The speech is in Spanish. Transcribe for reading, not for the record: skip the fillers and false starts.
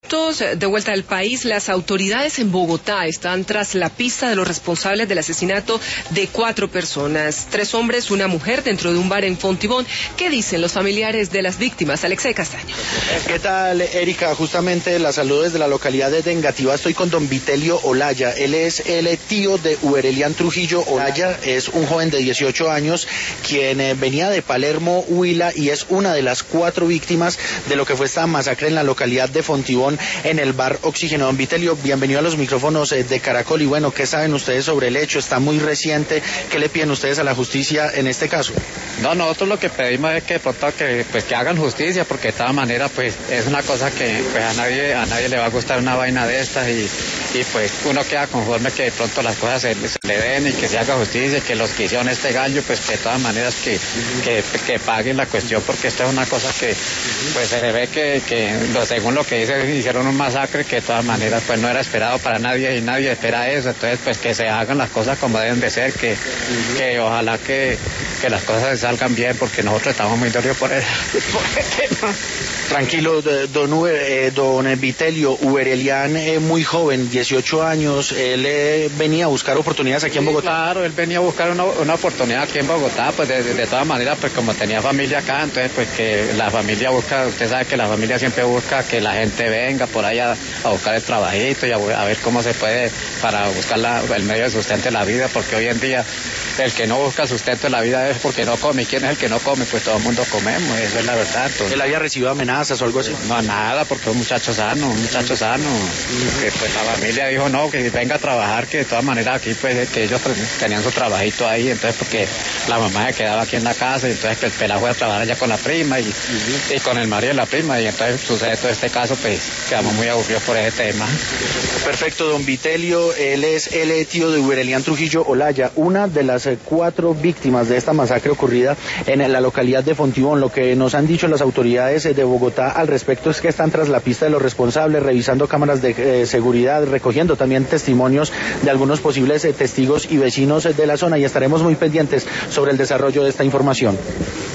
minutos, de vuelta al país, las autoridades en Bogotá están tras la pista de los responsables del asesinato de 4 personas, 3 hombres, una mujer, dentro de un bar en Fontibón. ¿Qué dicen los familiares de las víctimas? Alexei Castaño. ¿Qué tal, Erika? Justamente la saludo desde la localidad de Engativá. Estoy con don Vitelio Olaya. Él es el tío de Uberelián Trujillo Olaya. Es un joven de 18 años quien venía de Palermo, Huila, y es una de las 4 víctimas de lo que fue esta masacre en la localidad de Fontibón, en el bar Oxígeno. Don Vitelio, bienvenido a los micrófonos de Caracol. Y bueno, ¿qué saben ustedes sobre el hecho? Está muy reciente. ¿Qué le piden ustedes a la justicia en este caso? No, nosotros lo que pedimos es que pronto que hagan justicia, porque de todas maneras pues es una cosa que pues a nadie le va a gustar una vaina de estas, y pues uno queda conforme que de pronto las cosas se le den y que se haga justicia, y que los que hicieron este gallo pues que de todas maneras que paguen la cuestión, porque esto es una cosa que pues se ve que según lo que dice, hicieron un masacre que de todas maneras pues no era esperado para nadie, y nadie espera eso. Entonces pues que se hagan las cosas como deben de ser, que ojalá que las cosas se salgan bien, porque nosotros estamos muy dolidos por el tema. Tranquilo, don Vitelio. Uberelián, muy joven, 18 años, él venía a buscar oportunidades aquí en Bogotá. Claro, él venía a buscar una oportunidad aquí en Bogotá, pues de todas maneras, pues como tenía familia acá, entonces pues que la familia busca, usted sabe que la familia siempre busca que la gente venga por allá a buscar el trabajito y a ver cómo se puede para buscar el medio de sustento de la vida, porque hoy en día el que no busca sustento de la vida es porque no come. ¿Quién es el que no come? Pues todo el mundo comemos, eso es la verdad. Entonces, ¿él había recibido amenazas o algo así? No, nada, porque es un muchacho sano. Que pues la familia dijo no, que venga a trabajar, que de todas maneras aquí pues que ellos tenían su trabajito ahí, entonces porque la mamá se quedaba aquí en la casa, y entonces que el pelado fue a trabajar allá con la prima y con el marido de la prima, y entonces sucede todo este caso, pues quedamos muy aburridos por ese tema. Perfecto, don Vitelio. Él es el tío de Uberelián Trujillo Olaya, una de las 4 víctimas de esta masacre ocurrida en la localidad de Fontibón. Lo que nos han dicho las autoridades de Bogotá al respecto es que están tras la pista de los responsables, revisando cámaras de seguridad, recogiendo también testimonios de algunos posibles testigos y vecinos de la zona, y estaremos muy pendientes sobre el desarrollo de esta información.